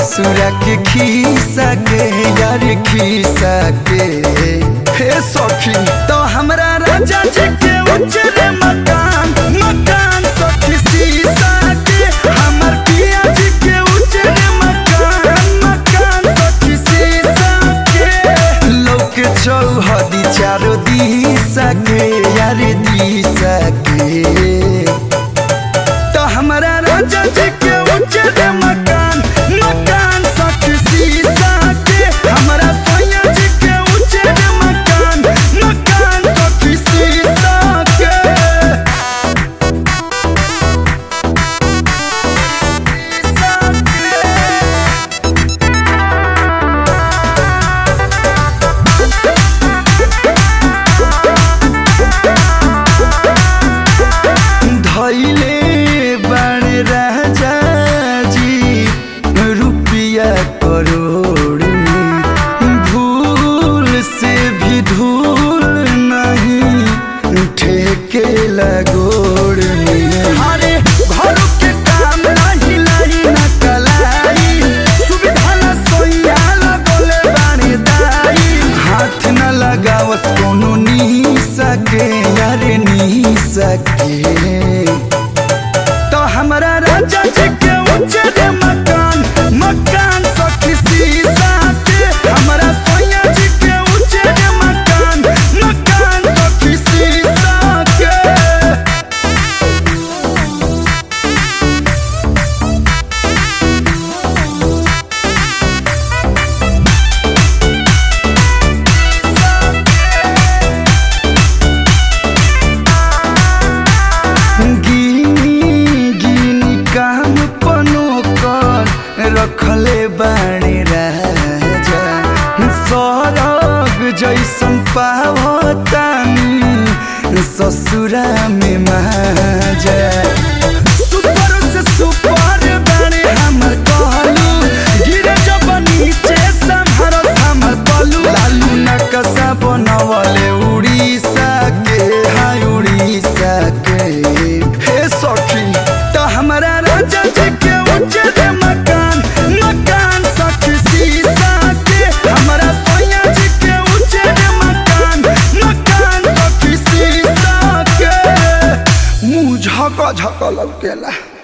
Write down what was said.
ससुरा के खीसा के यार खीसा के हे सखी तो हमरा राजा जी के उजरे मकान मकान सखी सीसा के हमर पिया जी के उजरे मकान मकान सखी सीसा के लोक चौहदी चारो दिशा के यार दिशा के तो हमरा राजा जी के उजरे मकान मकान सखी सीसा के हमरा सोया जी के उजरे मकान मकान सखी सीसा के धैले बड़े राजा जी रुपया करोड़ में भूल से भी धूल नहीं ठेके लगोड़ में अरे घर के काम नहीं लाई न कलाई सुविधा न सोया लगोले बानी दाई हाथ न लगावस कोनो नी सके यारे नी सके तो हमरा राजा जी के उजरे मकान मकान सखी सीसा के हमरा सोया जी के उजरे मकान मकान सखी सीसा के रखले बाणी राजा सरग जैसन पावतानी ससुरा में माजा सुपर से सुपर बाणी हमर कहलू गिरे जब नीचे संभर हमर पलू लालू नकशा बनवले उड़ीसा के हाय उड़ीसा के हे सखी तो हमरा राजा जी के उजरे मकान मकान सखी सीसा के हमरा सोया जी के उजरे मकान मकान सखी सीसा के मुँह झक झक लौकेला।